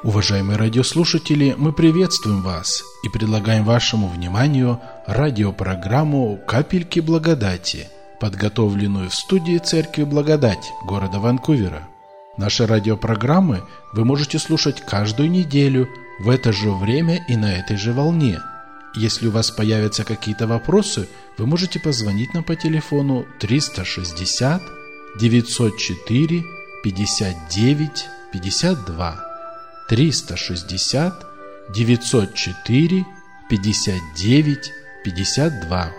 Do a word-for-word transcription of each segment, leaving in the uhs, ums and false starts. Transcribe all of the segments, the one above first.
Уважаемые радиослушатели, мы приветствуем вас и предлагаем вашему вниманию радиопрограмму «Капельки благодати», подготовленную в студии Церкви Благодать города Ванкувера. Наши радиопрограммы вы можете слушать каждую неделю в это же время и на этой же волне. Если у вас появятся какие-то вопросы, вы можете позвонить нам по телефону триста шестьдесят девятьсот четыре пятьдесят девять пятьдесят два. триста шестьдесят девятьсот четыре пятьдесят девять пятьдесят два.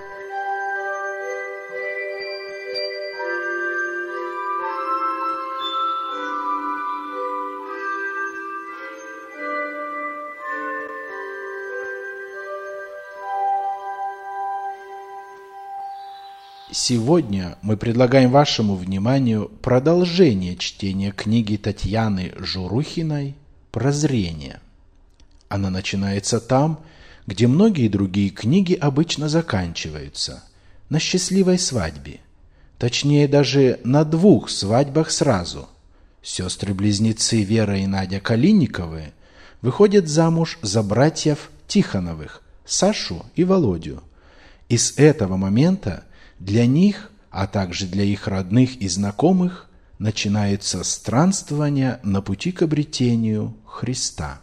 Сегодня мы предлагаем вашему вниманию продолжение чтения книги Татьяны Журухиной «Прозрение». Она начинается там, где многие другие книги обычно заканчиваются, на счастливой свадьбе. Точнее, даже на двух свадьбах сразу. Сестры-близнецы Вера и Надя Калинниковы выходят замуж за братьев Тихоновых, Сашу и Володю. И с этого момента для них, а также для их родных и знакомых, начинается странствование на пути к обретению Христа.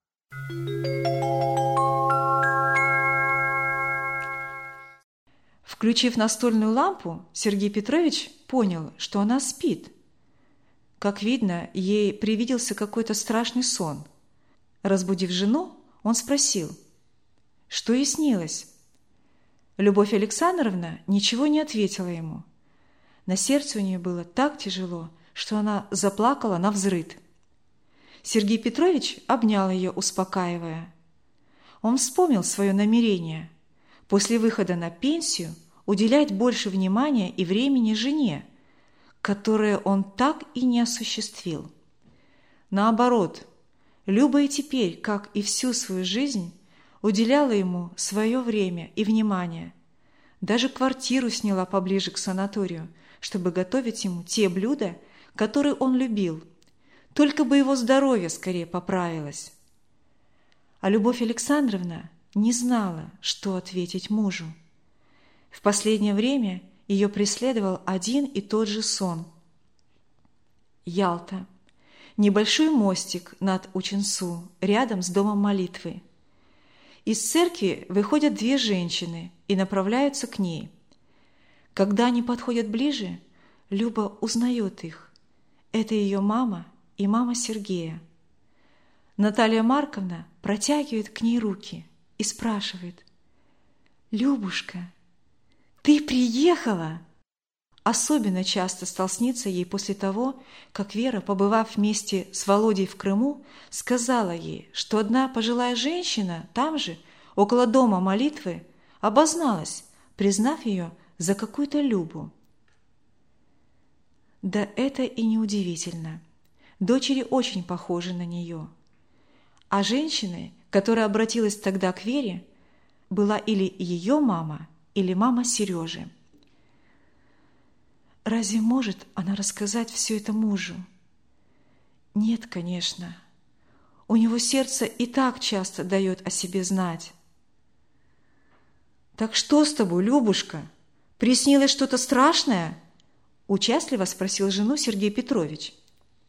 Включив настольную лампу, Сергей Петрович понял, что она спит. Как видно, ей привиделся какой-то страшный сон. Разбудив жену, он спросил, что ей снилось. Любовь Александровна ничего не ответила ему. На сердце у нее было так тяжело, что она заплакала навзрыд. Сергей Петрович обнял ее, успокаивая. Он вспомнил свое намерение после выхода на пенсию уделять больше внимания и времени жене, которое он так и не осуществил. Наоборот, Люба и теперь, как и всю свою жизнь, уделяла ему свое время и внимание. Даже квартиру сняла поближе к санаторию, чтобы готовить ему те блюда, которые он любил. Только бы его здоровье скорее поправилось. А Любовь Александровна не знала, что ответить мужу. В последнее время ее преследовал один и тот же сон. Ялта. Небольшой мостик над Учинсу, рядом с домом молитвы. Из церкви выходят две женщины и направляются к ней. Когда они подходят ближе, Люба узнает их. Это ее мама и мама Сергея. Наталья Марковна протягивает к ней руки и спрашивает: «Любушка, ты приехала?» Особенно часто стал сниться ей после того, как Вера, побывав вместе с Володей в Крыму, сказала ей, что одна пожилая женщина там же, около дома молитвы, обозналась, признав ее за какую-то Любу. Да это и неудивительно. Дочери очень похожи на нее. А женщиной, которая обратилась тогда к Вере, была или ее мама, или мама Сережи. Разве может она рассказать все это мужу? Нет, конечно. У него сердце и так часто дает о себе знать. «Так что с тобой, Любушка? Приснилось что-то страшное?» Участливо спросил жену Сергей Петрович.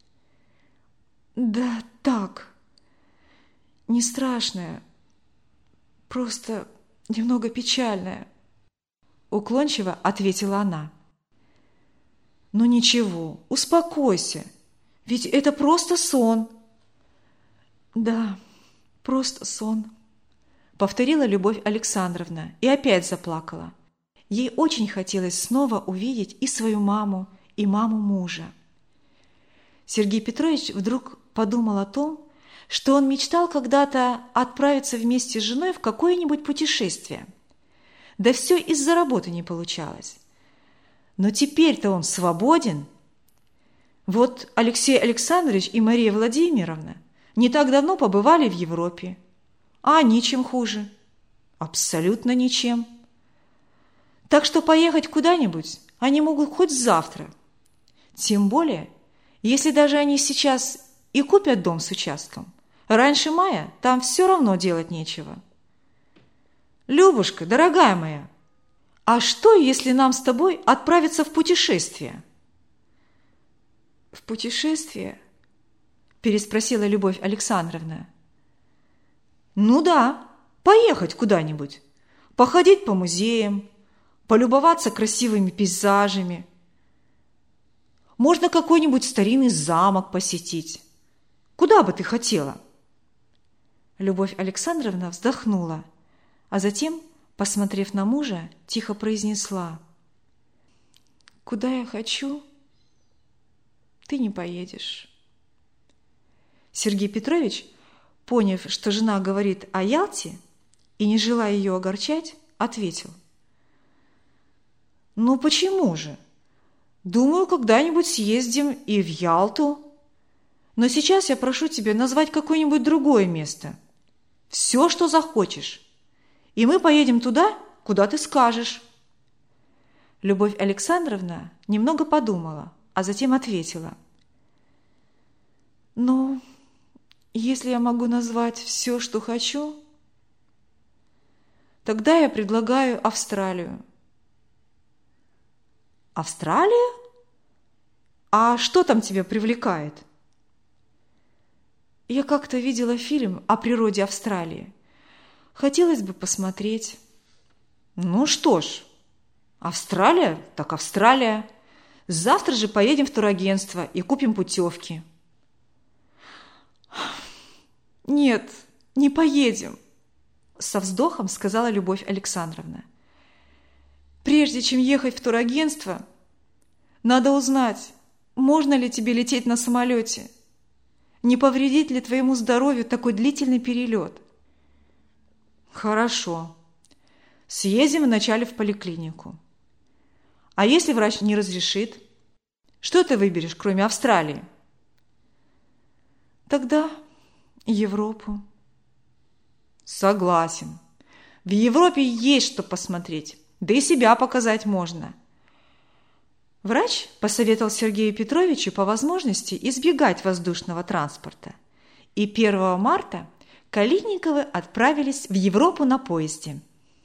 «Да так, не страшное, просто немного печальное», уклончиво ответила она. «Ну ничего, успокойся, ведь это просто сон». «Да, просто сон», — повторила Любовь Александровна и опять заплакала. Ей очень хотелось снова увидеть и свою маму, и маму мужа. Сергей Петрович вдруг подумал о том, что он мечтал когда-то отправиться вместе с женой в какое-нибудь путешествие. Да все из-за работы не получалось. Но теперь-то он свободен. Вот Алексей Александрович и Мария Владимировна не так давно побывали в Европе. А они чем хуже? Абсолютно ничем. Так что поехать куда-нибудь они могут хоть завтра. Тем более, если даже они сейчас и купят дом с участком, Раньше мая там все равно делать нечего. Любушка, дорогая моя, а что, если нам с тобой отправиться в путешествие? В путешествие? Переспросила Любовь Александровна. Ну да, поехать куда-нибудь, походить по музеям, полюбоваться красивыми пейзажами. Можно какой-нибудь старинный замок посетить. Куда бы ты хотела? Любовь Александровна вздохнула, а затем, посмотрев на мужа, тихо произнесла: «Куда я хочу, ты не поедешь». Сергей Петрович, поняв, что жена говорит о Ялте и не желая ее огорчать, ответил: «Ну почему же? Думаю, когда-нибудь съездим и в Ялту. Но сейчас я прошу тебя назвать какое-нибудь другое место. Все, что захочешь. И мы поедем туда, куда ты скажешь». Любовь Александровна немного подумала, а затем ответила: «Ну, если я могу назвать все, что хочу, тогда я предлагаю Австралию». «Австралия? А что там тебя привлекает?» «Я как-то видела фильм о природе Австралии. Хотелось бы посмотреть». «Ну что ж, Австралия так Австралия. Завтра же поедем в турагентство и купим путевки». «Нет, не поедем», – со вздохом сказала Любовь Александровна. «Прежде чем ехать в турагентство, надо узнать, можно ли тебе лететь на самолете, не повредит ли твоему здоровью такой длительный перелет». «Хорошо. Съездим вначале в поликлинику. А если врач не разрешит? Что ты выберешь, кроме Австралии?» «Тогда Европу». «Согласен. В Европе есть что посмотреть, да и себя показать можно». Врач посоветовал Сергею Петровичу по возможности избегать воздушного транспорта. И первого марта Калитниковы отправились в Европу на поезде.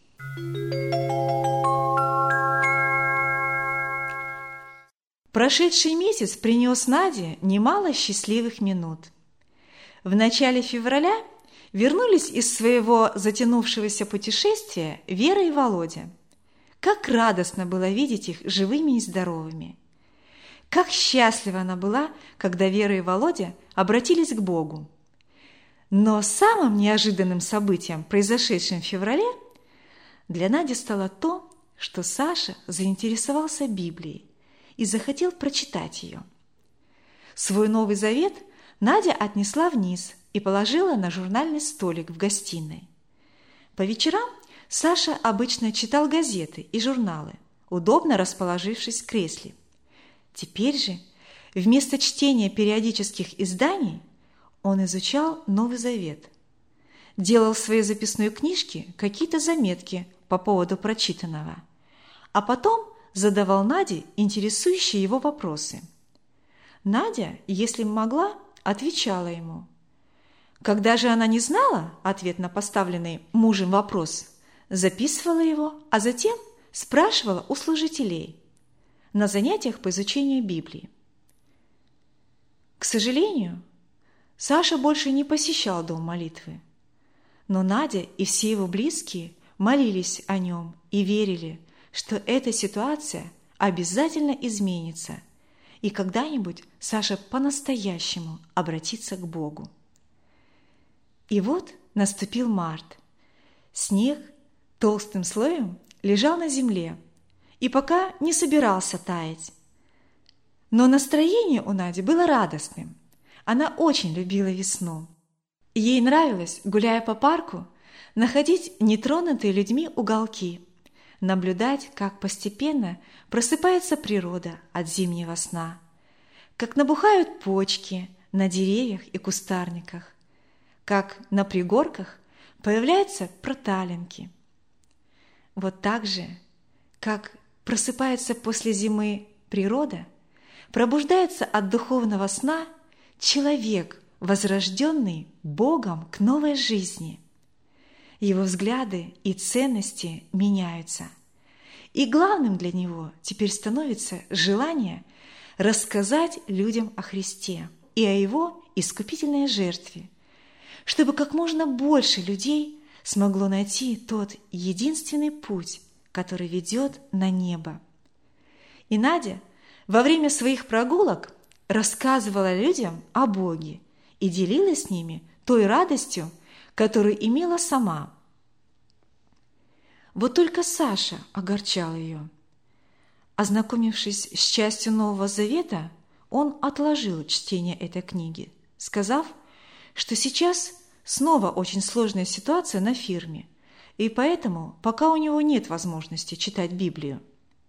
Прошедший месяц принес Наде немало счастливых минут. В начале февраля вернулись из своего затянувшегося путешествия Вера и Володя. Как радостно было видеть их живыми и здоровыми. Как счастлива она была, когда Вера и Володя обратились к Богу. Но самым неожиданным событием, произошедшим в феврале, для Нади стало то, что Саша заинтересовался Библией и захотел прочитать ее. Свой Новый Завет Надя отнесла вниз и положила на журнальный столик в гостиной. По вечерам Саша обычно читал газеты и журналы, удобно расположившись в кресле. Теперь же, вместо чтения периодических изданий, он изучал Новый Завет. Делал в своей записной книжке какие-то заметки по поводу прочитанного, а потом задавал Наде интересующие его вопросы. Надя, если могла, отвечала ему. Когда же она не знала ответ на поставленный мужем вопрос, записывала его, а затем спрашивала у служителей на занятиях по изучению Библии. К сожалению, Саша больше не посещал дом молитвы, но Надя и все его близкие молились о нем и верили, что эта ситуация обязательно изменится, и когда-нибудь Саша по-настоящему обратится к Богу. И вот наступил март. Снег толстым слоем лежал на земле и пока не собирался таять. Но настроение у Нади было радостным. Она очень любила весну. Ей нравилось, гуляя по парку, находить нетронутые людьми уголки, наблюдать, как постепенно просыпается природа от зимнего сна, как набухают почки на деревьях и кустарниках, как на пригорках появляются проталинки. Вот так же, как просыпается после зимы природа, пробуждается от духовного сна человек возрожденный Богом к новой жизни. Его взгляды и ценности меняются. И главным для него теперь становится желание рассказать людям о Христе и о Его искупительной жертве, чтобы как можно больше людей смогло найти тот единственный путь, который ведет на небо. И Надя во время своих прогулок рассказывала людям о Боге и делилась с ними той радостью, которую имела сама. Вот только Саша огорчал ее. Ознакомившись с частью Нового Завета, он отложил чтение этой книги, сказав, что сейчас снова очень сложная ситуация на фирме, и поэтому пока у него нет возможности читать Библию.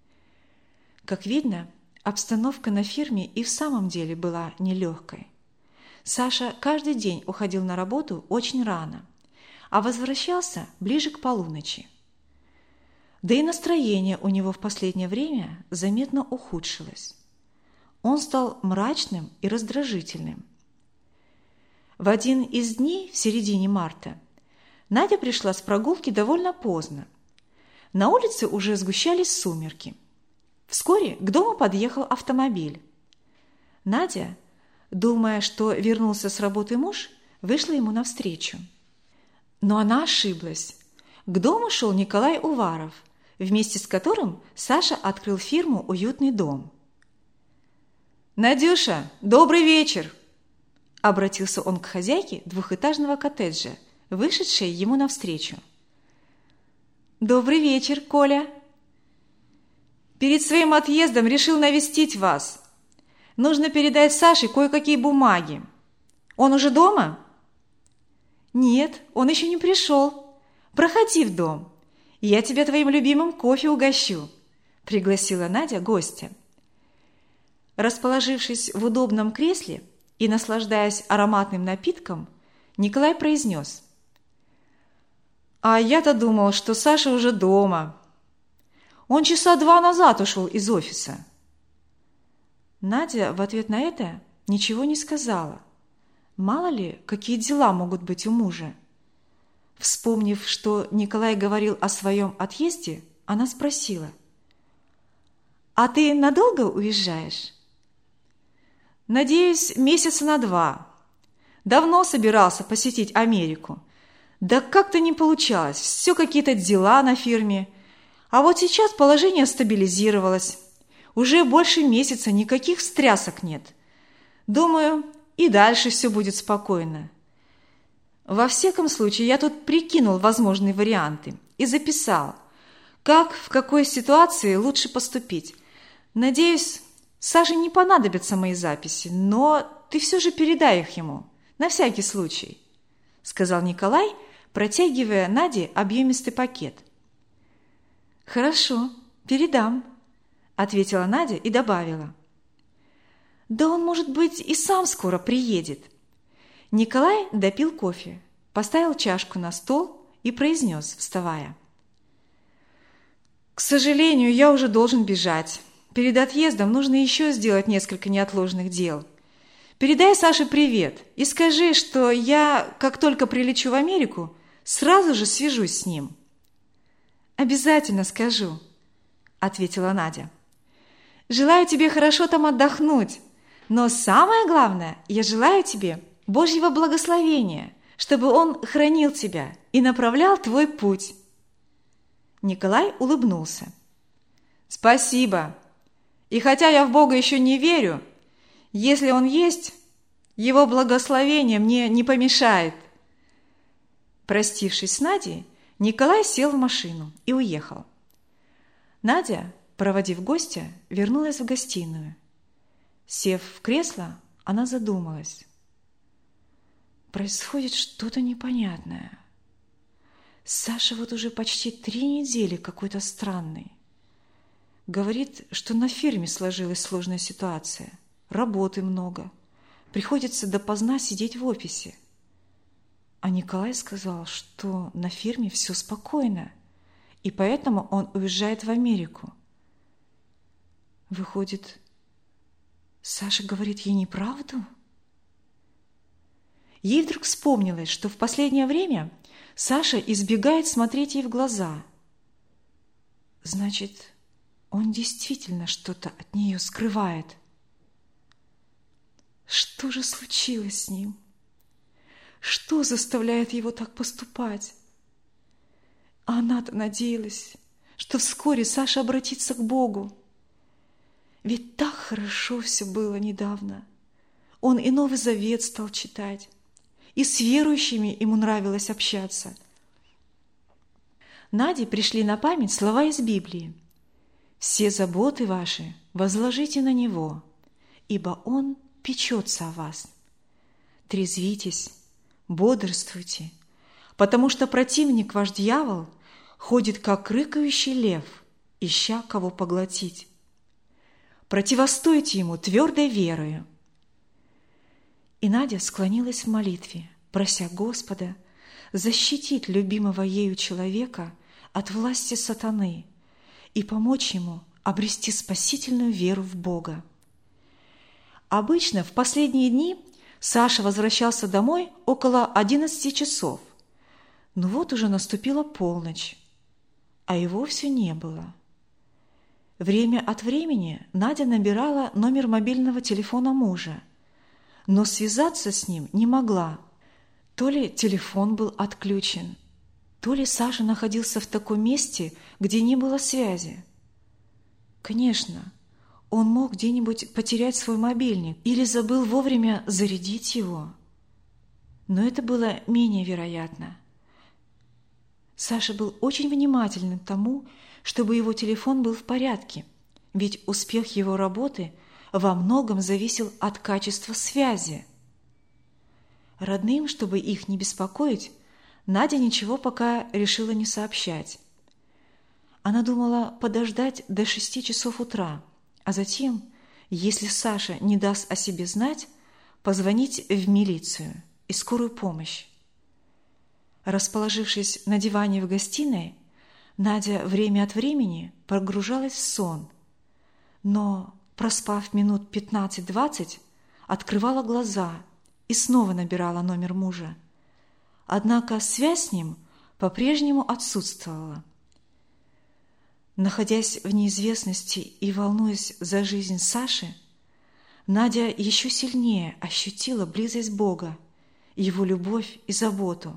Как видно, обстановка на фирме и в самом деле была нелегкой. Саша каждый день уходил на работу очень рано, а возвращался ближе к полуночи. Да и настроение у него в последнее время заметно ухудшилось. Он стал мрачным и раздражительным. В один из дней в середине марта Надя пришла с прогулки довольно поздно. На улице уже сгущались сумерки. Вскоре к дому подъехал автомобиль. Надя, думая, что вернулся с работы муж, вышла ему навстречу. Но она ошиблась. К дому шел Николай Уваров, вместе с которым Саша открыл фирму «Уютный дом». «Надюша, добрый вечер!» – обратился он к хозяйке двухэтажного коттеджа, вышедшей ему навстречу. «Добрый вечер, Коля!» «Перед своим отъездом решил навестить вас. Нужно передать Саше кое-какие бумаги. Он уже дома?» «Нет, он еще не пришел. Проходи в дом. Я тебя твоим любимым кофе угощу», – пригласила Надя гостя. Расположившись в удобном кресле и наслаждаясь ароматным напитком, Николай произнес: «А я-то думал, что Саша уже дома. Он часа два назад ушел из офиса». Надя в ответ на это ничего не сказала. Мало ли, какие дела могут быть у мужа. Вспомнив, что Николай говорил о своем отъезде, она спросила: «А ты надолго уезжаешь?» «Надеюсь, месяца на два. Давно собирался посетить Америку. Да как-то не получалось, все какие-то дела на фирме. А вот сейчас положение стабилизировалось. Уже больше месяца никаких встрясок нет. Думаю, и дальше все будет спокойно. Во всяком случае, я тут прикинул возможные варианты и записал, как, в какой ситуации лучше поступить. Надеюсь, Саше не понадобятся мои записи, но ты все же передай их ему, на всякий случай», – сказал Николай, протягивая Наде объемистый пакет. «Хорошо, передам», – ответила Надя и добавила: «Да он, может быть, и сам скоро приедет». Николай допил кофе, поставил чашку на стол и произнес, вставая: «К сожалению, я уже должен бежать. Перед отъездом нужно еще сделать несколько неотложных дел. Передай Саше привет и скажи, что я, как только прилечу в Америку, сразу же свяжусь с ним». «Обязательно скажу», – ответила Надя. «Желаю тебе хорошо там отдохнуть, но самое главное, я желаю тебе Божьего благословения, чтобы Он хранил тебя и направлял твой путь». Николай улыбнулся. «Спасибо. И хотя я в Бога еще не верю, если Он есть, Его благословение мне не помешает». Простившись с Надей, Николай сел в машину и уехал. Надя, проводив гостя, вернулась в гостиную. Сев в кресло, она задумалась. Происходит что-то непонятное. Саша вот уже почти три недели какой-то странный. Говорит, что на фирме сложилась сложная ситуация. Работы много. Приходится допоздна сидеть в офисе. А Николай сказал, что на фирме все спокойно, и поэтому он уезжает в Америку. Выходит, Саша говорит ей неправду? Ей вдруг вспомнилось, что в последнее время Саша избегает смотреть ей в глаза. Значит, он действительно что-то от нее скрывает. Что же случилось с ним? Что заставляет его так поступать? А она-то надеялась, что вскоре Саша обратится к Богу. Ведь так хорошо все было недавно. Он и Новый Завет стал читать, и с верующими ему нравилось общаться. Наде пришли на память слова из Библии: «Все заботы ваши возложите на Него, ибо Он печется о вас. Трезвитесь, бодрствуйте, потому что противник ваш дьявол ходит, как рыкающий лев, ища кого поглотить. Противостойте ему твердой верою». И Надя склонилась в молитве, прося Господа защитить любимого ею человека от власти сатаны и помочь ему обрести спасительную веру в Бога. Обычно в последние дни Саша возвращался домой около одиннадцати часов, но вот уже наступила полночь, а его все не было. Время от времени Надя набирала номер мобильного телефона мужа, но связаться с ним не могла. То ли телефон был отключен, то ли Саша находился в таком месте, где не было связи. Конечно, он мог где-нибудь потерять свой мобильник или забыл вовремя зарядить его. Но это было менее вероятно. Саша был очень внимательным к тому, чтобы его телефон был в порядке, ведь успех его работы во многом зависел от качества связи. Родным, чтобы их не беспокоить, Надя ничего пока решила не сообщать. Она думала подождать до шести часов утра, а затем, если Саша не даст о себе знать, позвонить в милицию и скорую помощь. Расположившись на диване в гостиной, Надя время от времени погружалась в сон, но, проспав минут пятнадцать-двадцать, открывала глаза и снова набирала номер мужа. Однако связь с ним по-прежнему отсутствовала. Находясь в неизвестности и волнуясь за жизнь Саши, Надя еще сильнее ощутила близость Бога, Его любовь и заботу.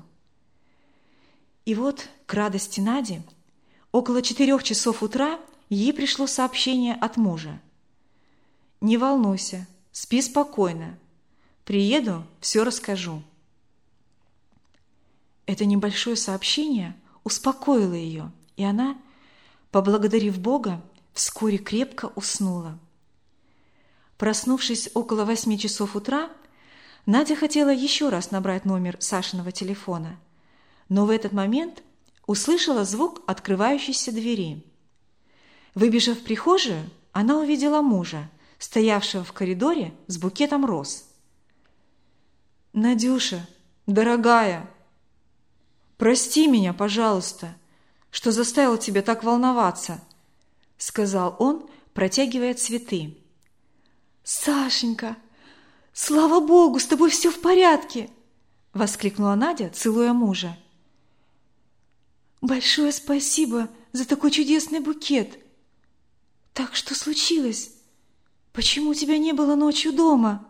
И вот, к радости Нади, около четырех часов утра ей пришло сообщение от мужа: «Не волнуйся, спи спокойно. Приеду, все расскажу». Это небольшое сообщение успокоило ее, и она, поблагодарив Бога, вскоре крепко уснула. Проснувшись около восьми часов утра, Надя хотела еще раз набрать номер Сашиного телефона, но в этот момент услышала звук открывающейся двери. Выбежав в прихожую, она увидела мужа, стоявшего в коридоре с букетом роз. «Надюша, дорогая, прости меня, пожалуйста, что заставил тебя так волноваться», — сказал он, протягивая цветы. «Сашенька, слава Богу, с тобой все в порядке!» — воскликнула Надя, целуя мужа. «Большое спасибо за такой чудесный букет. Так что случилось? Почему тебя не было ночью дома?»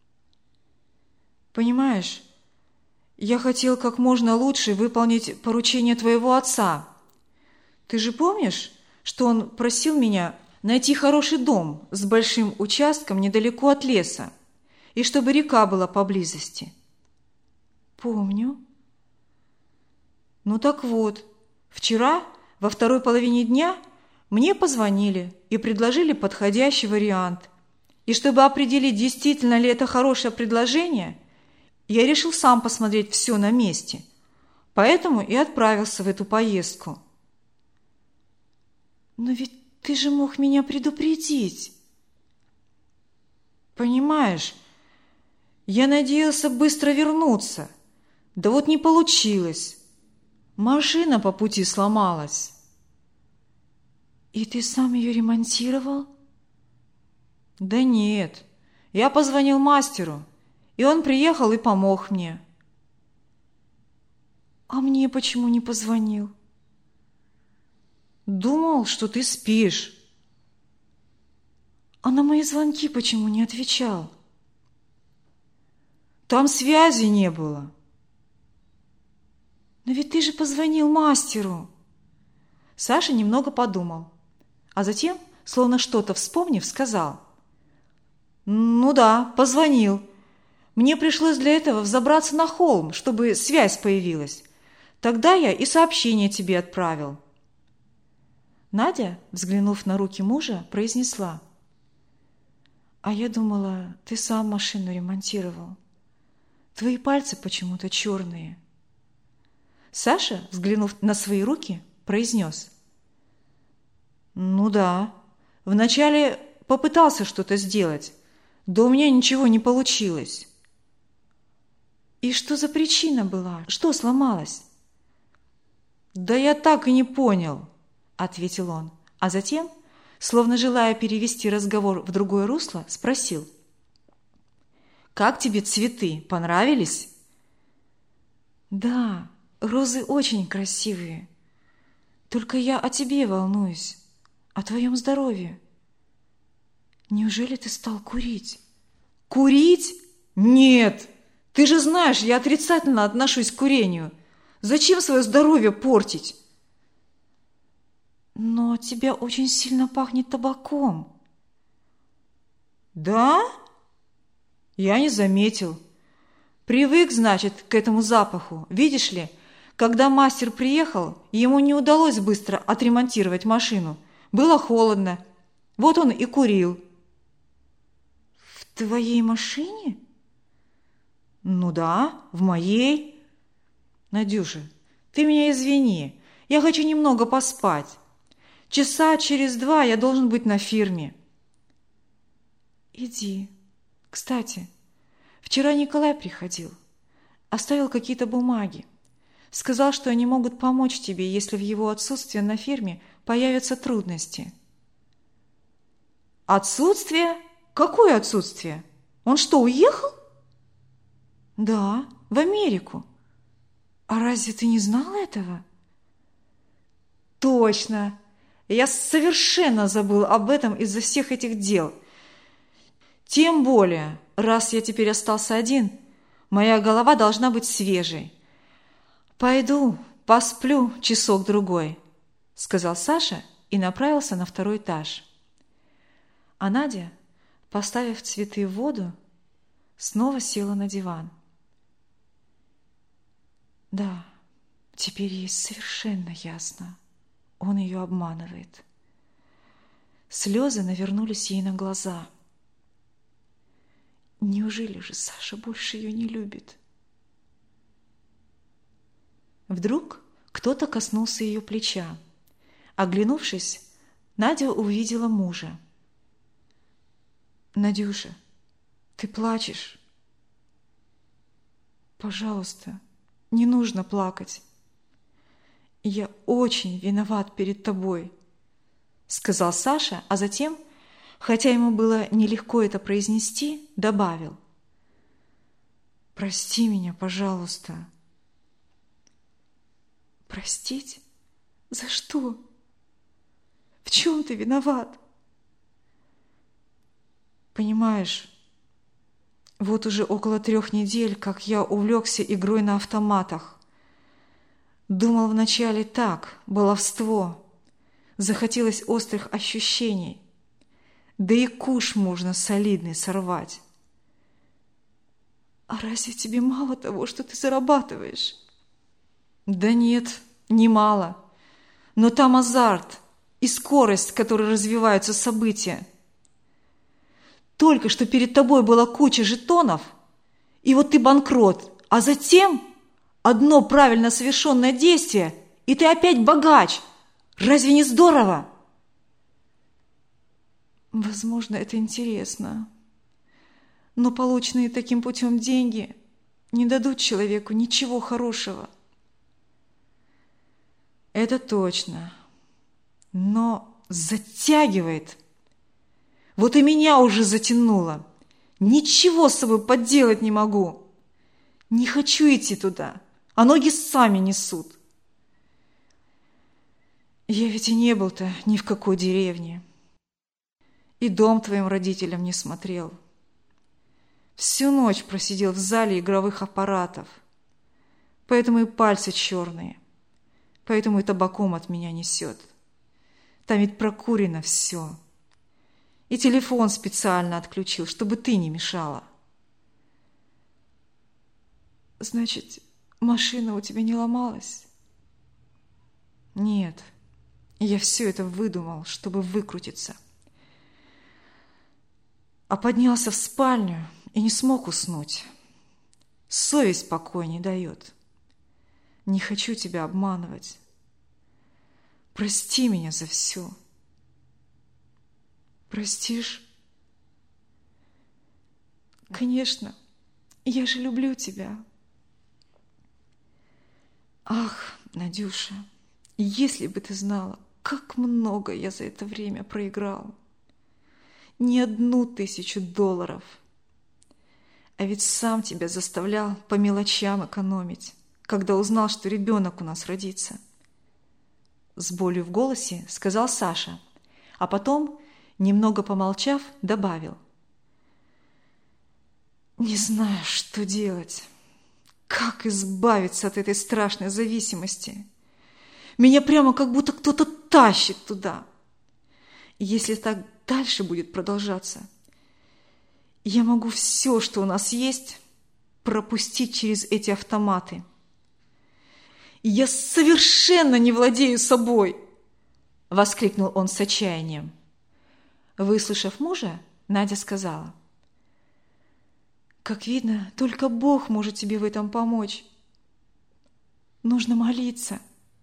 «Понимаешь, я хотел как можно лучше выполнить поручение твоего отца. Ты же помнишь, что он просил меня найти хороший дом с большим участком недалеко от леса, и чтобы река была поблизости?» «Помню». «Ну так вот, вчера, во второй половине дня, мне позвонили и предложили подходящий вариант. И чтобы определить, действительно ли это хорошее предложение, я решил сам посмотреть все на месте, поэтому и отправился в эту поездку». «Но ведь ты же мог меня предупредить». «Понимаешь, я надеялся быстро вернуться, да вот не получилось. Машина по пути сломалась». «И ты сам ее ремонтировал?» «Да нет, я позвонил мастеру, и и он приехал и помог мне. А мне почему не позвонил? Думал, что ты спишь. А на мои звонки почему не отвечал? Там связи не было. Но ведь ты же позвонил мастеру. Саша немного подумал, а затем, словно что-то вспомнив, сказал: «Ну да, позвонил. Мне пришлось для этого взобраться на холм, чтобы связь появилась. Тогда я и сообщение тебе отправил». Надя, взглянув на руки мужа, произнесла: «А я думала, ты сам машину ремонтировал. Твои пальцы почему-то черные». Саша, взглянув на свои руки, произнес: «Ну да, вначале попытался что-то сделать, да у меня ничего не получилось». «И что за причина была? Что сломалось?» «Да я так и не понял», — ответил он, а затем, словно желая перевести разговор в другое русло, спросил: «Как тебе цветы? Понравились?» «Да, розы очень красивые. Только я о тебе волнуюсь, о твоем здоровье. Неужели ты стал курить?» «Курить? Нет! Ты же знаешь, я отрицательно отношусь к курению. Зачем свое здоровье портить?» «Но от тебя очень сильно пахнет табаком». «Да? Я не заметил. Привык, значит, к этому запаху. Видишь ли, когда мастер приехал, ему не удалось быстро отремонтировать машину. Было холодно. Вот он и курил». «В твоей машине?» «Ну да, в моей». «Надюша, ты меня извини. Я хочу немного поспать. Часа через два я должен быть на фирме». «Иди. Кстати, вчера Николай приходил. Оставил какие-то бумаги. Сказал, что они могут помочь тебе, если в его отсутствие на фирме появятся трудности». «Отсутствие? Какое отсутствие? Он что, уехал?» «Да, в Америку. А разве ты не знал этого?» «Точно! Я совершенно забыл об этом из-за всех этих дел. Тем более, раз я теперь остался один, моя голова должна быть свежей. Пойду, посплю часок-другой», — сказал Саша и направился на второй этаж. А Надя, поставив цветы в воду, снова села на диван. Да, теперь ей совершенно ясно. Он ее обманывает. Слезы навернулись ей на глаза. Неужели же Саша больше ее не любит? Вдруг кто-то коснулся ее плеча. Оглянувшись, Надя увидела мужа. «Надюша, ты плачешь?» «Пожалуйста, не нужно плакать. Я очень виноват перед тобой», — сказал Саша, а затем, хотя ему было нелегко это произнести, добавил: «Прости меня, пожалуйста». «Простить? За что? В чем ты виноват?» «Понимаешь, вот уже около трех недель, как я увлекся игрой на автоматах. Думал вначале так, баловство. Захотелось острых ощущений. Да и куш можно солидный сорвать». «А разве тебе мало того, что ты зарабатываешь?» «Да нет, не мало. Но там азарт и скорость, с которой развиваются события. Только что перед тобой была куча жетонов, и вот ты банкрот, а затем одно правильно совершенное действие, и ты опять богач. Разве не здорово?» «Возможно, это интересно. Но полученные таким путем деньги не дадут человеку ничего хорошего». «Это точно. Но затягивает. Вот и меня уже затянуло. Ничего с собой поделать не могу. Не хочу идти туда, а ноги сами несут. Я ведь и не был-то ни в какой деревне. И дом твоим родителям не смотрел. Всю ночь просидел в зале игровых аппаратов. Поэтому и пальцы черные. Поэтому и табаком от меня несет. Там ведь прокурено все. И телефон специально отключил, чтобы ты не мешала. Значит, машина у тебя не ломалась? Нет, я все это выдумал, чтобы выкрутиться. А поднялся в спальню и не смог уснуть. Совесть покоя не дает. Не хочу тебя обманывать. Прости меня за все. Простишь? Конечно, я же люблю тебя. Ах, Надюша, если бы ты знала, как много я за это время проиграл. Не одну тысячу долларов. А ведь сам тебя заставлял по мелочам экономить, когда узнал, что ребенок у нас родится. С болью в голосе сказал Саша, а потом, немного помолчав, добавил. Не знаю, что делать. Как избавиться от этой страшной зависимости? Меня прямо как будто кто-то тащит туда. И если так дальше будет продолжаться, я могу все, что у нас есть, пропустить через эти автоматы. «Я совершенно не владею собой!» – воскликнул он с отчаянием. Выслушав мужа, Надя сказала. «Как видно, только Бог может тебе в этом помочь. Нужно молиться.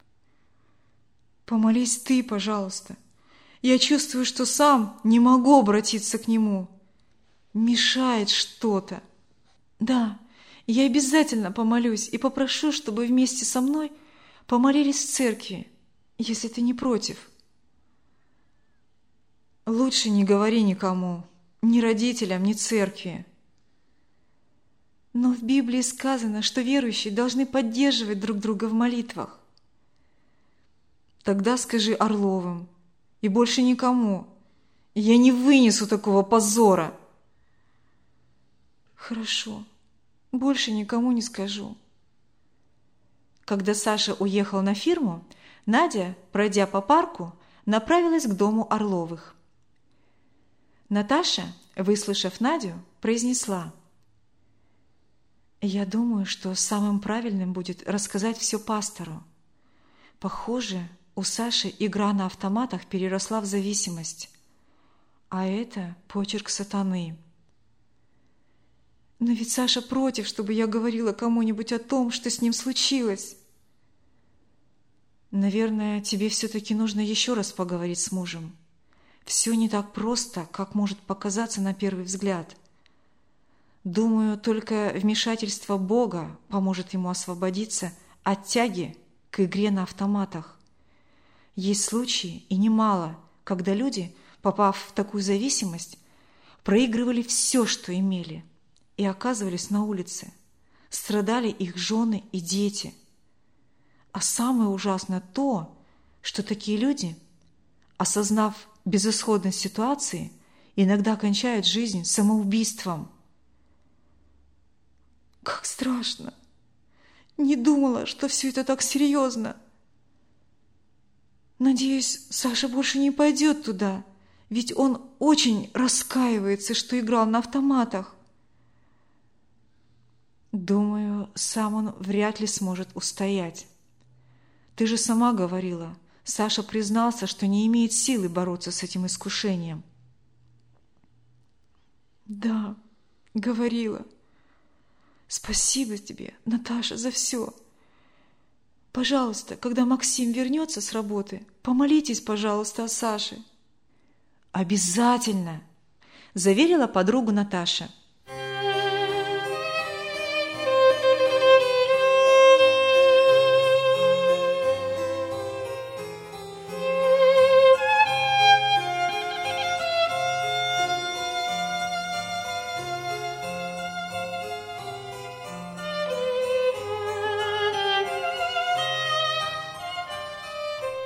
Помолись ты, пожалуйста. Я чувствую, что сам не могу обратиться к Нему. Мешает что-то. Да, я обязательно помолюсь и попрошу, чтобы вместе со мной помолились в церкви, если ты не против. Лучше не говори никому, ни родителям, ни церкви. Но в Библии сказано, что верующие должны поддерживать друг друга в молитвах. Тогда скажи Орловым и больше никому. Я не вынесу такого позора. Хорошо, больше никому не скажу. Когда Саша уехал на фирму, Надя, пройдя по парку, направилась к дому Орловых. Наташа, выслушав Надю, произнесла. «Я думаю, что самым правильным будет рассказать все пастору. Похоже, у Саши игра на автоматах переросла в зависимость. А это почерк сатаны. Но ведь Саша против, чтобы я говорила кому-нибудь о том, что с ним случилось. Наверное, тебе все-таки нужно еще раз поговорить с мужем. Все не так просто, как может показаться на первый взгляд. Думаю, только вмешательство Бога поможет ему освободиться от тяги к игре на автоматах. Есть случаи, и немало, когда люди, попав в такую зависимость, проигрывали все, что имели, и оказывались на улице. Страдали их жены и дети. А самое ужасное то, что такие люди, осознав безысходность ситуации, иногда кончают жизнь самоубийством. Как страшно! Не думала, что все это так серьезно. Надеюсь, Саша больше не пойдет туда, ведь он очень раскаивается, что играл на автоматах. Думаю, сам он вряд ли сможет устоять. Ты же сама говорила, Саша признался, что не имеет силы бороться с этим искушением. Да, говорила. Спасибо тебе, Наташа, за все. Пожалуйста, когда Максим вернется с работы, помолитесь, пожалуйста, о Саше. Обязательно, заверила подругу Наташа.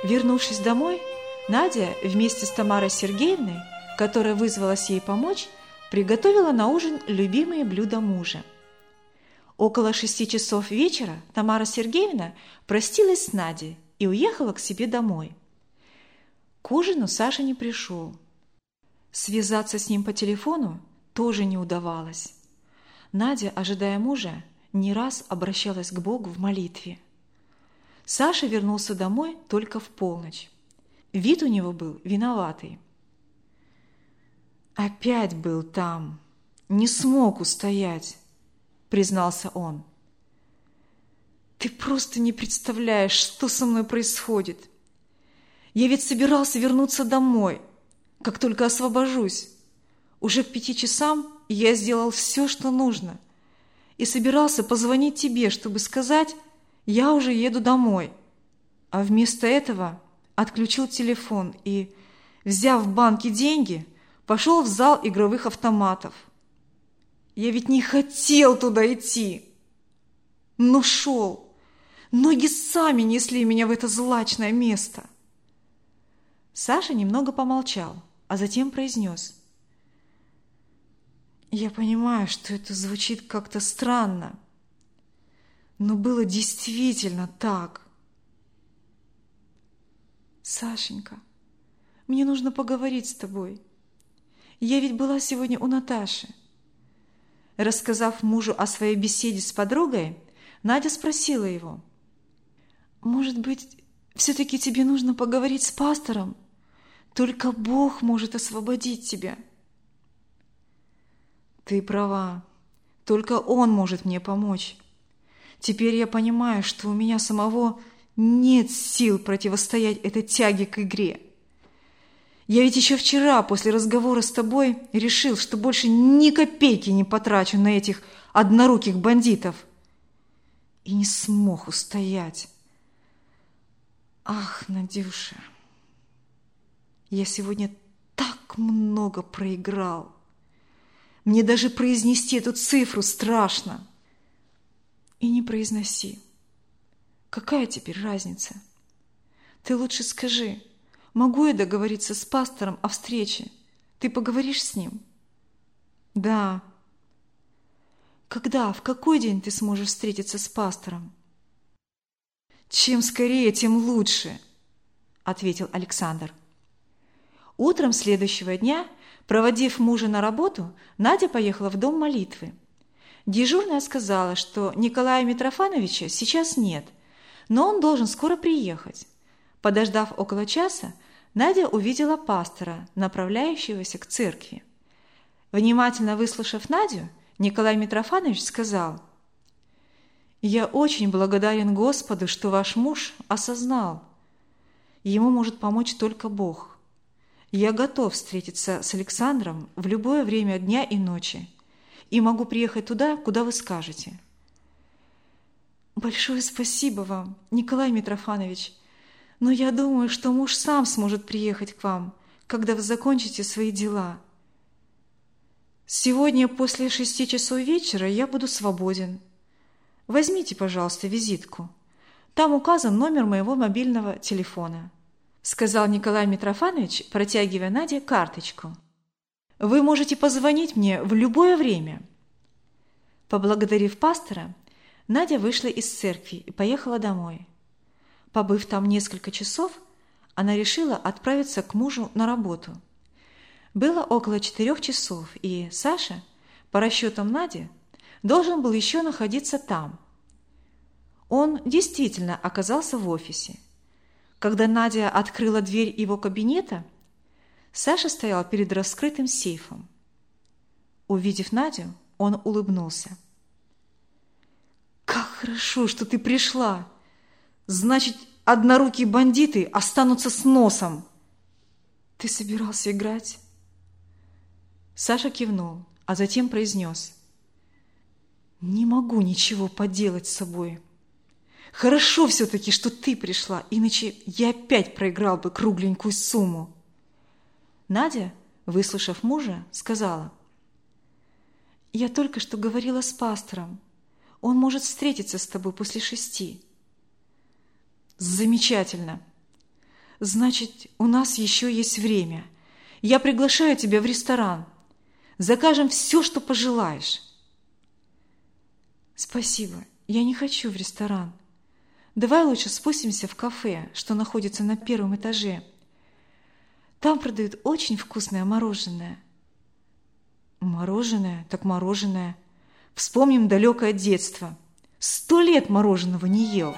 Вернувшись домой, Надя вместе с Тамарой Сергеевной, которая вызвалась ей помочь, приготовила на ужин любимые блюда мужа. Около шести часов вечера Тамара Сергеевна простилась с Надей и уехала к себе домой. К ужину Саша не пришел. Связаться с ним по телефону тоже не удавалось. Надя, ожидая мужа, не раз обращалась к Богу в молитве. Саша вернулся домой только в полночь. Вид у него был виноватый. «Опять был там, не смог устоять», — признался он. «Ты просто не представляешь, что со мной происходит. Я ведь собирался вернуться домой, как только освобожусь. Уже к пяти часам я сделал все, что нужно, и собирался позвонить тебе, чтобы сказать, я уже еду домой. А вместо этого отключил телефон и, взяв в банке деньги, пошел в зал игровых автоматов. Я ведь не хотел туда идти. Но шел. Ноги сами несли меня в это злачное место». Саша немного помолчал, а затем произнес: «Я понимаю, что это звучит как-то странно, но было действительно так. Сашенька, мне нужно поговорить с тобой. Я ведь была сегодня у Наташи». Рассказав мужу о своей беседе с подругой, Надя спросила его: «Может быть, все-таки тебе нужно поговорить с пастором? Только Бог может освободить тебя». «Ты права. Только Он может мне помочь. Теперь я понимаю, что у меня самого нет сил противостоять этой тяге к игре. Я ведь еще вчера, после разговора с тобой, решил, что больше ни копейки не потрачу на этих одноруких бандитов. И не смог устоять. Ах, Надюша, я сегодня так много проиграл. Мне даже произнести эту цифру страшно». «И не произноси. Какая теперь разница? Ты лучше скажи, могу я договориться с пастором о встрече? Ты поговоришь с ним?» «Да». «Когда, в какой день ты сможешь встретиться с пастором?» «Чем скорее, тем лучше», — ответил Александр. Утром следующего дня, проводив мужа на работу, Надя поехала в дом молитвы. Дежурная сказала, что Николая Митрофановича сейчас нет, но он должен скоро приехать. Подождав около часа, Надя увидела пастора, направляющегося к церкви. Внимательно выслушав Надю, Николай Митрофанович сказал: «Я очень благодарен Господу, что ваш муж осознал. Ему может помочь только Бог. Я готов встретиться с Александром в любое время дня и ночи и могу приехать туда, куда вы скажете». «Большое спасибо вам, Николай Митрофанович, но я думаю, что муж сам сможет приехать к вам, когда вы закончите свои дела. Сегодня после шести часов вечера я буду свободен. Возьмите, пожалуйста, визитку. Там указан номер моего мобильного телефона», — сказал Николай Митрофанович, протягивая Наде карточку. «Вы можете позвонить мне в любое время». Поблагодарив пастора, Надя вышла из церкви и поехала домой. Побыв там несколько часов, она решила отправиться к мужу на работу. Было около четырех часов, и Саша, по расчетам Нади, должен был еще находиться там. Он действительно оказался в офисе. Когда Надя открыла дверь его кабинета, Саша стоял перед раскрытым сейфом. Увидев Надю, он улыбнулся. «Как хорошо, что ты пришла! Значит, однорукие бандиты останутся с носом!» «Ты собирался играть?» Саша кивнул, а затем произнес: «Не могу ничего поделать с собой. Хорошо все-таки, что ты пришла, иначе я опять проиграл бы кругленькую сумму». Надя, выслушав мужа, сказала: «Я только что говорила с пастором. Он может встретиться с тобой после шести». «Замечательно. Значит, у нас еще есть время. Я приглашаю тебя в ресторан. Закажем все, что пожелаешь. Спасибо, я не хочу в ресторан. Давай лучше спустимся в кафе, что находится на первом этаже. Там продают очень вкусное мороженое. Мороженое, так мороженое. Вспомним далекое детство. Сто лет мороженого не ел.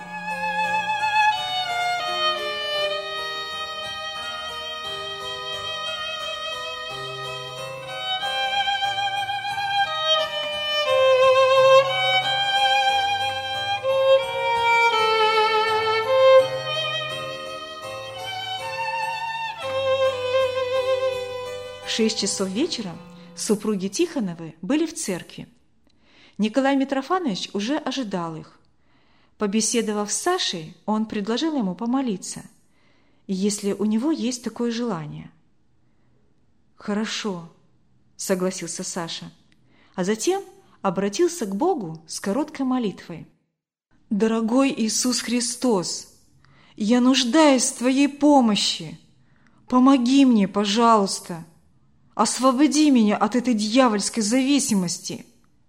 В шесть часов вечера супруги Тихоновы были в церкви. Николай Митрофанович уже ожидал их. Побеседовав с Сашей, он предложил ему помолиться, если у него есть такое желание. «Хорошо», — согласился Саша, а затем обратился к Богу с короткой молитвой. «Дорогой Иисус Христос, я нуждаюсь в Твоей помощи. Помоги мне, пожалуйста. Освободи меня от этой дьявольской зависимости».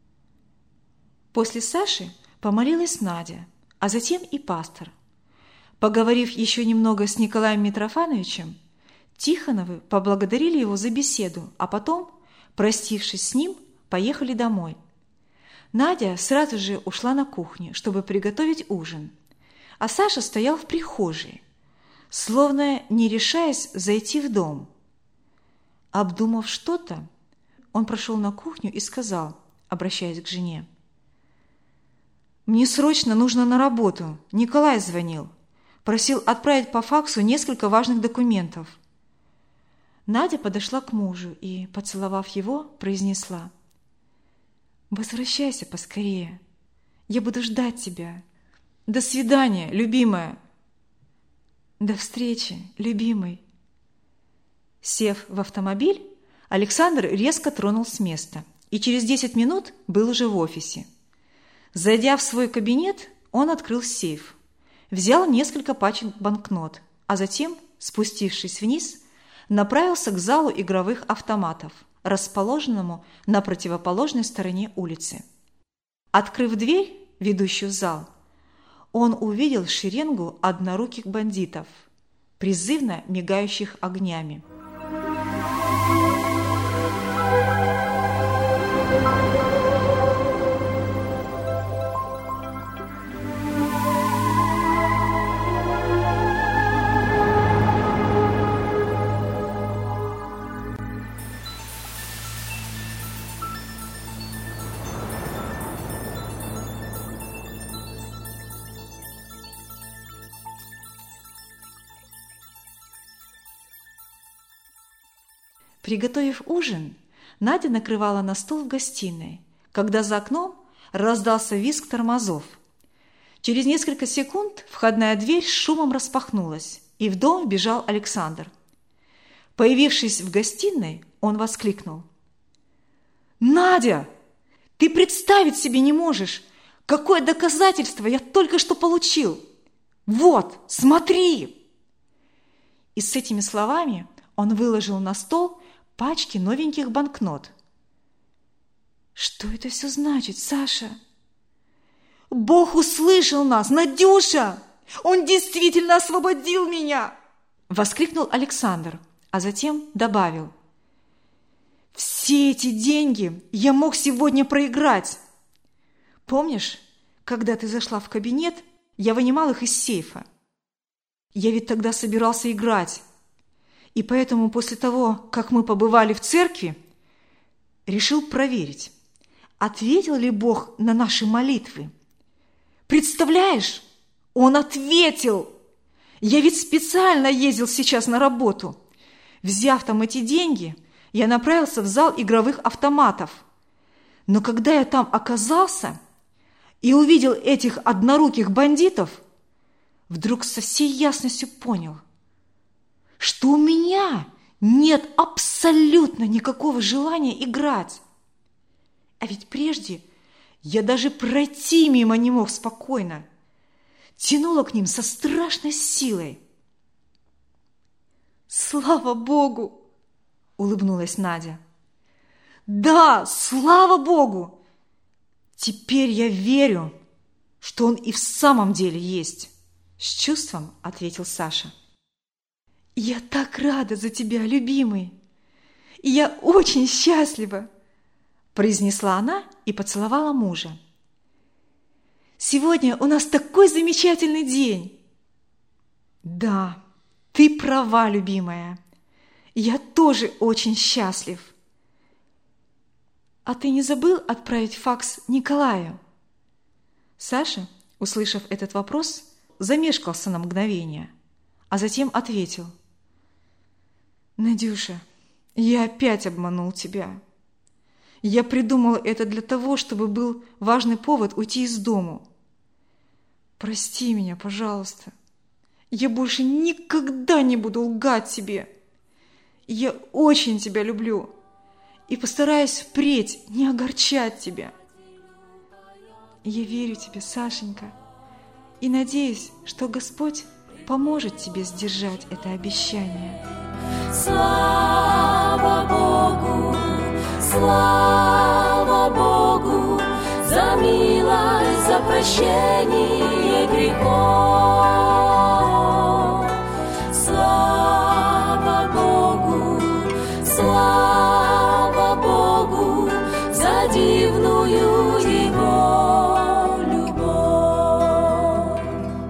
После Саши помолилась Надя, а затем и пастор. Поговорив еще немного с Николаем Митрофановичем, Тихоновы поблагодарили его за беседу, а потом, простившись с ним, поехали домой. Надя сразу же ушла на кухню, чтобы приготовить ужин, а Саша стоял в прихожей, словно не решаясь зайти в дом. Обдумав что-то, он прошел на кухню и сказал, обращаясь к жене: «Мне срочно нужно на работу. Николай звонил. Просил отправить по факсу несколько важных документов». Надя подошла к мужу и, поцеловав его, произнесла: «Возвращайся поскорее. Я буду ждать тебя. До свидания, любимая». «До встречи, любимый». Сев в автомобиль, Александр резко тронул с места и через десять минут был уже в офисе. Зайдя в свой кабинет, он открыл сейф, взял несколько пачек банкнот, а затем, спустившись вниз, направился к залу игровых автоматов, расположенному на противоположной стороне улицы. Открыв дверь, ведущую в зал, он увидел шеренгу одноруких бандитов, призывно мигающих огнями. Приготовив ужин, Надя накрывала на стол в гостиной, когда за окном раздался визг тормозов. Через несколько секунд входная дверь с шумом распахнулась, и в дом вбежал Александр. Появившись в гостиной, он воскликнул: «Надя, ты представить себе не можешь, какое доказательство я только что получил! Вот, смотри!» И с этими словами он выложил на стол пачки новеньких банкнот. «Что это все значит, Саша?» «Бог услышал нас, Надюша! Он действительно освободил меня!» Воскликнул Александр, а затем добавил: «Все эти деньги я мог сегодня проиграть. Помнишь, когда ты зашла в кабинет, я вынимал их из сейфа? Я ведь тогда собирался играть. И поэтому после того, как мы побывали в церкви, решил проверить, ответил ли Бог на наши молитвы. Представляешь, Он ответил! Я ведь специально ездил сейчас на работу. Взяв там эти деньги, я направился в зал игровых автоматов. Но когда я там оказался и увидел этих одноруких бандитов, вдруг со всей ясностью понял, что у меня нет абсолютно никакого желания играть. А ведь прежде я даже пройти мимо не мог спокойно. Тянуло к ним со страшной силой. Слава Богу!» – улыбнулась Надя. «Да, слава Богу! Теперь я верю, что он и в самом деле есть!» – с чувством ответил Саша. «Я так рада за тебя, любимый! И я очень счастлива!» – произнесла она и поцеловала мужа. «Сегодня у нас такой замечательный день!» «Да, ты права, любимая! Я тоже очень счастлив!» «А ты не забыл отправить факс Николаю?» Саша, услышав этот вопрос, замешкался на мгновение, а затем ответил: «Надюша, я опять обманул тебя. Я придумал это для того, чтобы был важный повод уйти из дому. Прости меня, пожалуйста. Я больше никогда не буду лгать тебе. Я очень тебя люблю и постараюсь впредь не огорчать тебя. Я верю тебе, Сашенька, и надеюсь, что Господь поможет тебе сдержать это обещание». Слава Богу, слава Богу, за милость, за прощение грехов. Слава Богу, слава Богу, за дивную Его любовь.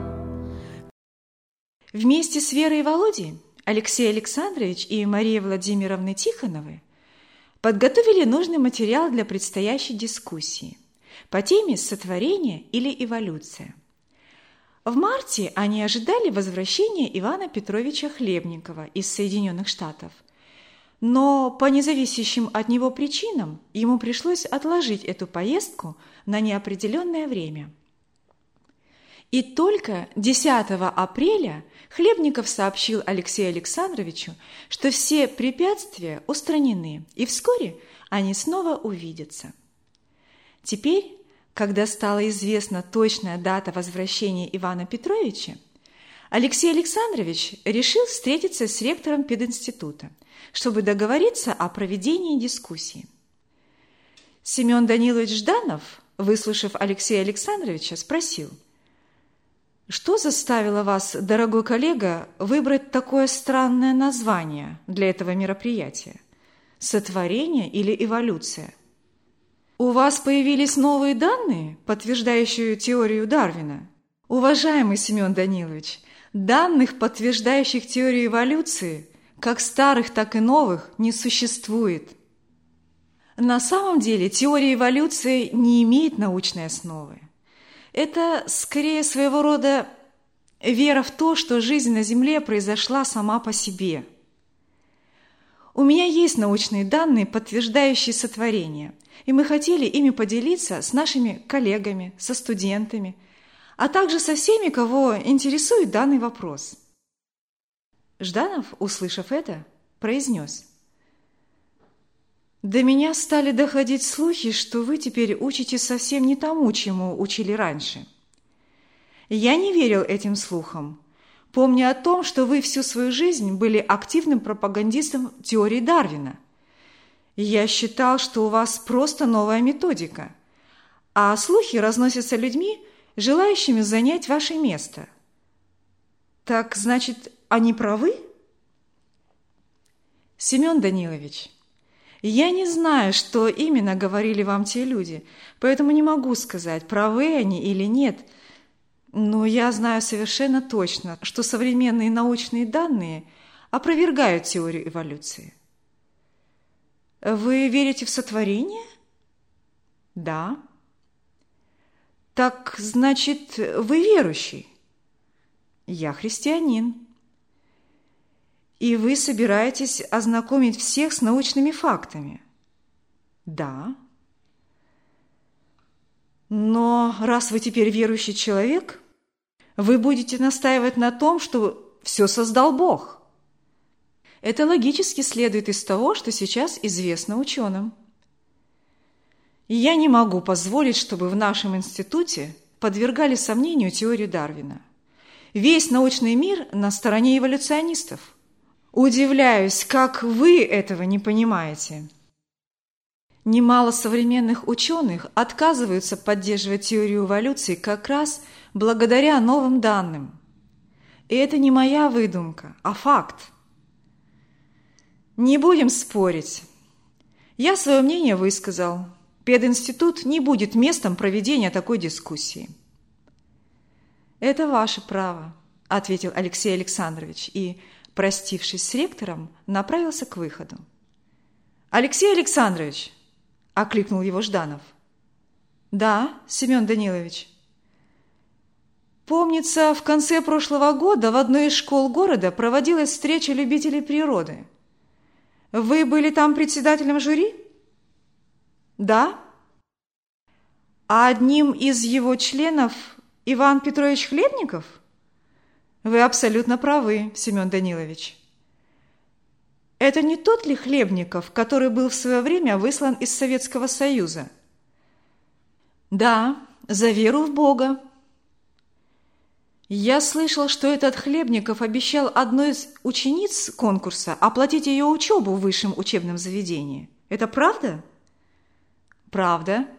Вместе с Верой и Володей Алексей Александрович и Мария Владимировна Тихоновы подготовили нужный материал для предстоящей дискуссии по теме «Сотворение или эволюция». В марте они ожидали возвращения Ивана Петровича Хлебникова из Соединенных Штатов, но по независящим от него причинам ему пришлось отложить эту поездку на неопределенное время. И только десятого апреля Хлебников сообщил Алексею Александровичу, что все препятствия устранены, и вскоре они снова увидятся. Теперь, когда стала известна точная дата возвращения Ивана Петровича, Алексей Александрович решил встретиться с ректором пединститута, чтобы договориться о проведении дискуссии. Семен Данилович Жданов, выслушав Алексея Александровича, спросил: «Что заставило вас, дорогой коллега, выбрать такое странное название для этого мероприятия? Сотворение или эволюция? У вас появились новые данные, подтверждающие теорию Дарвина?» «Уважаемый Семен Данилович, данных, подтверждающих теорию эволюции, как старых, так и новых, не существует. На самом деле теория эволюции не имеет научной основы. Это скорее своего рода вера в то, что жизнь на Земле произошла сама по себе. У меня есть научные данные, подтверждающие сотворение, и мы хотели ими поделиться с нашими коллегами, со студентами, а также со всеми, кого интересует данный вопрос». Жданов, услышав это, произнес: «До меня стали доходить слухи, что вы теперь учите совсем не тому, чему учили раньше. Я не верил этим слухам, помня о том, что вы всю свою жизнь были активным пропагандистом теории Дарвина. Я считал, что у вас просто новая методика, а слухи разносятся людьми, желающими занять ваше место. Так, значит, они правы?» «Семен Данилович, я не знаю, что именно говорили вам те люди, поэтому не могу сказать, правы они или нет, но я знаю совершенно точно, что современные научные данные опровергают теорию эволюции». «Вы верите в сотворение?» «Да». «Так, значит, вы верующий?» «Я христианин». «И вы собираетесь ознакомить всех с научными фактами?» «Да». «Но раз вы теперь верующий человек, вы будете настаивать на том, что все создал Бог. Это логически следует из того, что сейчас известно ученым. Я не могу позволить, чтобы в нашем институте подвергали сомнению теорию Дарвина. Весь научный мир на стороне эволюционистов. Удивляюсь, как вы этого не понимаете. Немало современных ученых отказываются поддерживать теорию эволюции как раз благодаря новым данным. И это не моя выдумка, а факт. Не будем спорить. Я свое мнение высказал. Пединститут не будет местом проведения такой дискуссии. «Это ваше право», – ответил Алексей Александрович и, простившись с ректором, направился к выходу. «Алексей Александрович!» – окликнул его Жданов. «Да, Семен Данилович». «Помнится, в конце прошлого года в одной из школ города проводилась встреча любителей природы. Вы были там председателем жюри?» «Да». «А одним из его членов Иван Петрович Хлебников?» «Вы абсолютно правы, Семен Данилович». «Это не тот ли Хлебников, который был в свое время выслан из Советского Союза?» «Да, за веру в Бога». «Я слышал, что этот Хлебников обещал одной из учениц конкурса оплатить ее учебу в высшем учебном заведении. Это правда?» «Правда».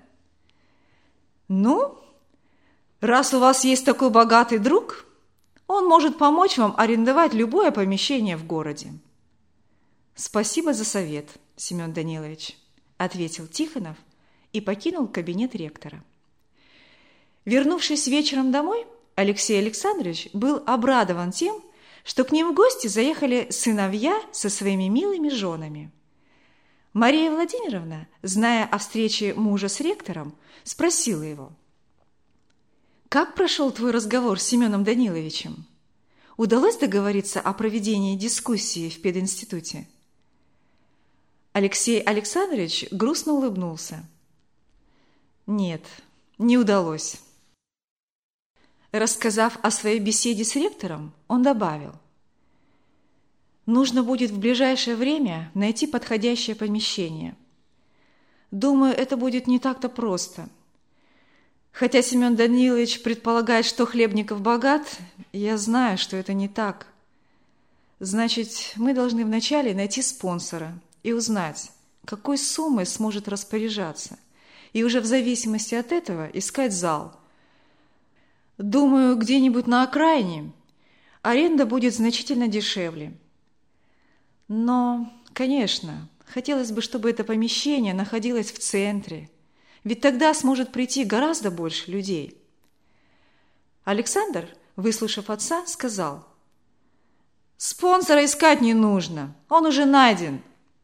«Ну, раз у вас есть такой богатый друг, он может помочь вам арендовать любое помещение в городе». «Спасибо за совет, Семен Данилович», – ответил Тихонов и покинул кабинет ректора. Вернувшись вечером домой, Алексей Александрович был обрадован тем, что к ним в гости заехали сыновья со своими милыми женами. Мария Владимировна, зная о встрече мужа с ректором, спросила его: «Как прошел твой разговор с Семеном Даниловичем? Удалось договориться о проведении дискуссии в пединституте?» Алексей Александрович грустно улыбнулся. «Нет, не удалось». Рассказав о своей беседе с ректором, он добавил: «Нужно будет в ближайшее время найти подходящее помещение. Думаю, это будет не так-то просто. Хотя Семен Данилович предполагает, что Хлебников богат, я знаю, что это не так. Значит, мы должны вначале найти спонсора и узнать, какой суммой сможет распоряжаться, и уже в зависимости от этого искать зал. Думаю, где-нибудь на окраине аренда будет значительно дешевле. Но, конечно, хотелось бы, чтобы это помещение находилось в центре, ведь тогда сможет прийти гораздо больше людей». Александр, выслушав отца, сказал: «Спонсора искать не нужно, он уже найден».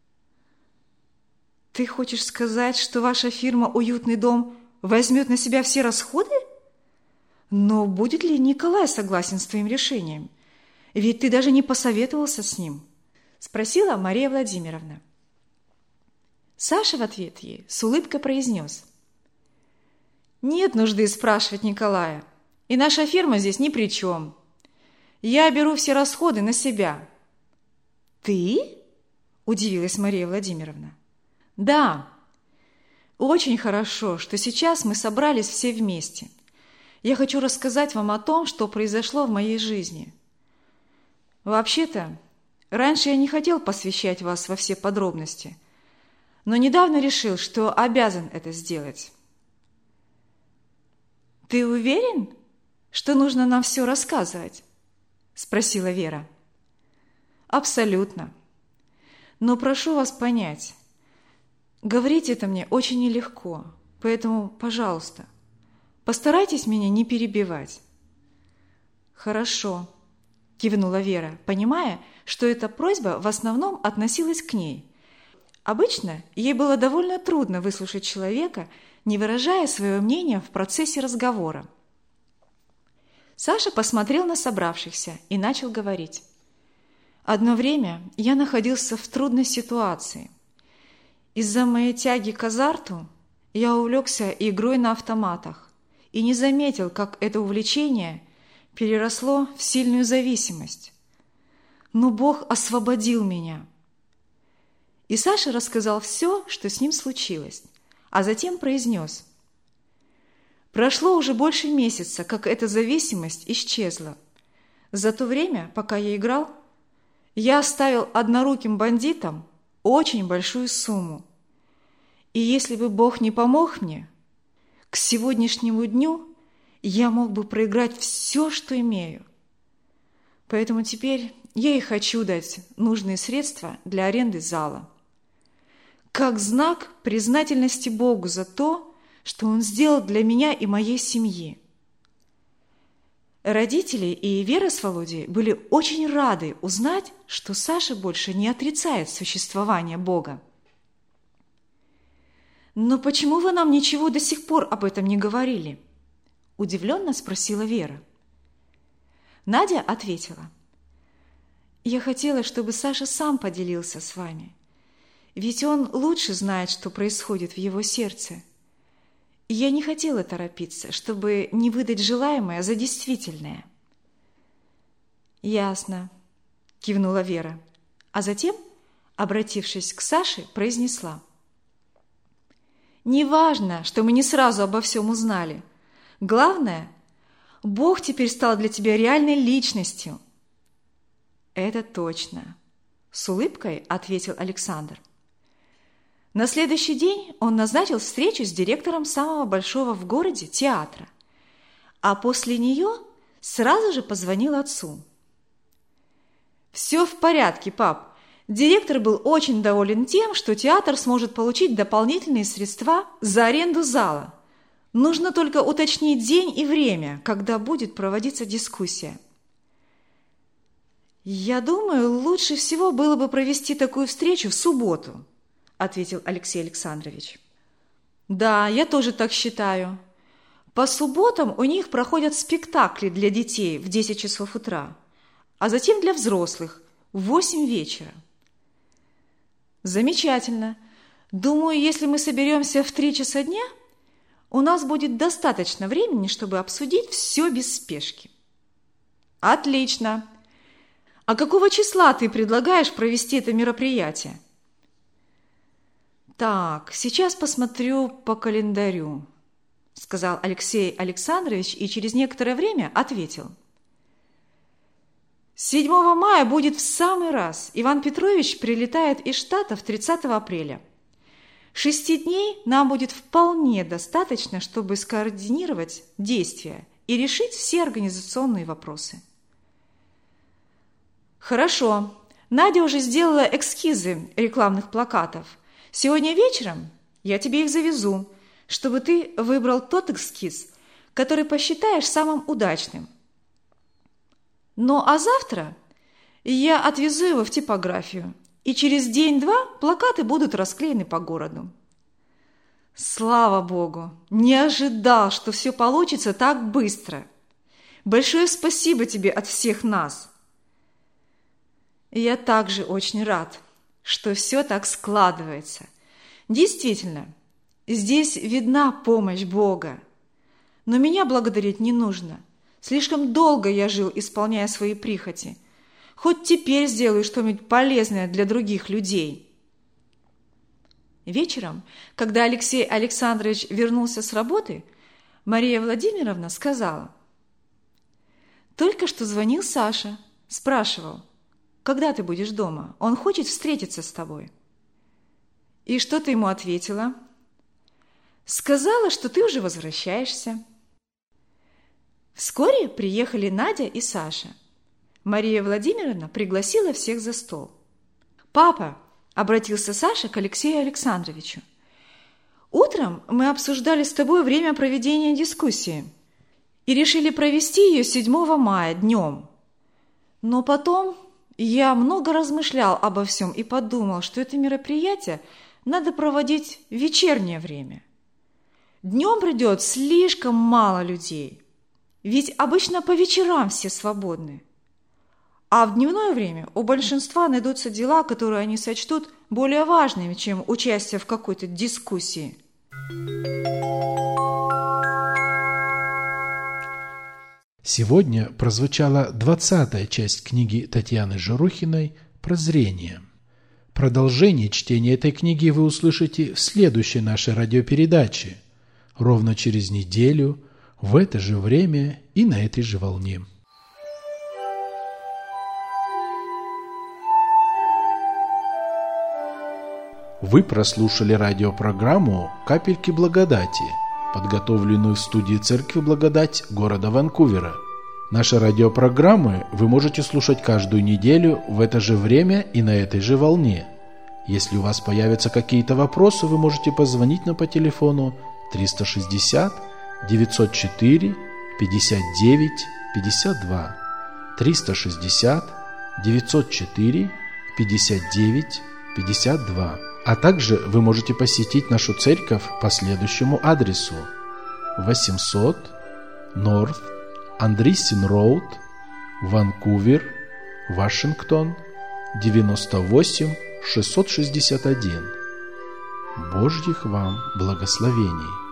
«Ты хочешь сказать, что ваша фирма «Уютный дом» возьмет на себя все расходы? Но будет ли Николай согласен с твоим решением? Ведь ты даже не посоветовался с ним», – спросила Мария Владимировна. Саша в ответ ей с улыбкой произнес: «Нет нужды спрашивать Николая, и наша фирма здесь ни при чем. Я беру все расходы на себя». «Ты?» – удивилась Мария Владимировна. «Да, очень хорошо, что сейчас мы собрались все вместе. Я хочу рассказать вам о том, что произошло в моей жизни. Вообще-то, раньше я не хотел посвящать вас во все подробности, но недавно решил, что обязан это сделать». «Ты уверен, что нужно нам все рассказывать?» – спросила Вера. «Абсолютно. Но прошу вас понять, говорить это мне очень нелегко, поэтому, пожалуйста, постарайтесь меня не перебивать». «Хорошо», – кивнула Вера, понимая, что эта просьба в основном относилась к ней. Обычно ей было довольно трудно выслушать человека, не выражая свое мнение в процессе разговора. Саша посмотрел на собравшихся и начал говорить: «Одно время я находился в трудной ситуации. Из-за моей тяги к азарту я увлекся игрой на автоматах и не заметил, как это увлечение переросло в сильную зависимость. Но Бог освободил меня». И Саша рассказал все, что с ним случилось, а затем произнес: «Прошло уже больше месяца, как эта зависимость исчезла. За то время, пока я играл, Я оставил одноруким бандитам очень большую сумму. И если бы Бог не помог мне, к сегодняшнему дню я мог бы проиграть все, что имею. Поэтому теперь я и хочу дать нужные средства для аренды зала. Как знак признательности Богу за то, что Он сделал для меня и моей семьи. Родители и Вера с Володей были очень рады узнать, что Саша больше не отрицает существование Бога. «Но почему вы нам ничего до сих пор об этом не говорили?» – удивленно спросила Вера. Надя ответила: «Я хотела, чтобы Саша сам поделился с вами, ведь он лучше знает, что происходит в его сердце. И я не хотела торопиться, чтобы не выдать желаемое за действительное». «Ясно», – кивнула Вера, а затем, обратившись к Саше, произнесла: «Не важно, что мы не сразу обо всем узнали. Главное, Бог теперь стал для тебя реальной личностью». «Это точно», – с улыбкой ответил Александр. На следующий день он назначил встречу с директором самого большого в городе театра, а после нее сразу же позвонил отцу. «Все в порядке, пап. Директор был очень доволен тем, что театр сможет получить дополнительные средства за аренду зала. Нужно только уточнить день и время, когда будет проводиться дискуссия». «Я думаю, лучше всего было бы провести такую встречу в субботу», – ответил Алексей Александрович. «Да, я тоже так считаю. По субботам у них проходят спектакли для детей в десять часов утра, а затем для взрослых в восемь вечера». «Замечательно. Думаю, если мы соберемся в три часа дня, у нас будет достаточно времени, чтобы обсудить все без спешки». «Отлично. А какого числа ты предлагаешь провести это мероприятие?» «Так, сейчас посмотрю по календарю», – сказал Алексей Александрович и через некоторое время ответил. седьмого мая будет в самый раз. Иван Петрович прилетает из Штатов тридцатого апреля. Шести дней нам будет вполне достаточно, чтобы скоординировать действия и решить все организационные вопросы». «Хорошо. Надя уже сделала эскизы рекламных плакатов. Сегодня вечером я тебе их завезу, чтобы ты выбрал тот эскиз, который посчитаешь самым удачным. Ну а завтра я отвезу его в типографию, и через день-два плакаты будут расклеены по городу». «Слава Богу! Не ожидал, что все получится так быстро. Большое спасибо тебе от всех нас». «Я также очень рад, что все так складывается. Действительно, здесь видна помощь Бога. Но меня благодарить не нужно. Слишком долго я жил, исполняя свои прихоти. Хоть теперь сделаю что-нибудь полезное для других людей». Вечером, когда Алексей Александрович вернулся с работы, Мария Владимировна сказала: «Только что звонил Саша, спрашивал, когда ты будешь дома? Он хочет встретиться с тобой». «И что ты ему ответила?» «Сказала, что ты уже возвращаешься». Вскоре приехали Надя и Саша. Мария Владимировна пригласила всех за стол. «Папа», – обратился Саша к Алексею Александровичу, – «утром мы обсуждали с тобой время проведения дискуссии и решили провести ее седьмого мая днем. Но потом я много размышлял обо всем и подумал, что это мероприятие надо проводить в вечернее время. Днем придет слишком мало людей, ведь обычно по вечерам все свободны. А в дневное время у большинства найдутся дела, которые они сочтут более важными, чем участие в какой-то дискуссии». Сегодня прозвучала двадцатая часть книги Татьяны Журухиной «Прозрение». Продолжение чтения этой книги вы услышите в следующей нашей радиопередаче, ровно через неделю, в это же время и на этой же волне. Вы прослушали радиопрограмму «Капельки благодати», подготовленную в студии Церкви Благодать города Ванкувера. Наши радиопрограммы вы можете слушать каждую неделю в это же время и на этой же волне. Если у вас появятся какие-то вопросы, вы можете позвонить нам по телефону триста шестьдесят девятьсот четыре пятьдесят девять пятьдесят два, триста шестьдесят девятьсот четыре пятьдесят девять пятьдесят два. А также вы можете посетить нашу церковь по следующему адресу: восемьсот North Andreessen Road, Ванкувер, Вашингтон, девяносто восемь шестьсот шестьдесят один. Божьих вам благословений!